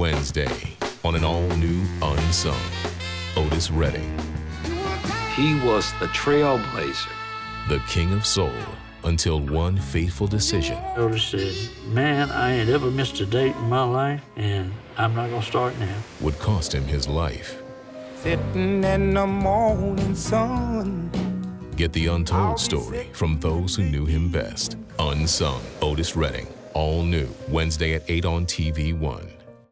Wednesday on an all-new Unsung. Otis Redding. He was the trailblazer. The King of Soul, until one fateful decision. Otis said, man, I ain't ever missed a date in my life, and I'm not gonna start now. Would cost him his life. Sitting in the morning sun. Get the untold story from those who knew him best. Unsung, Otis Redding. All new, Wednesday at 8 on TV1.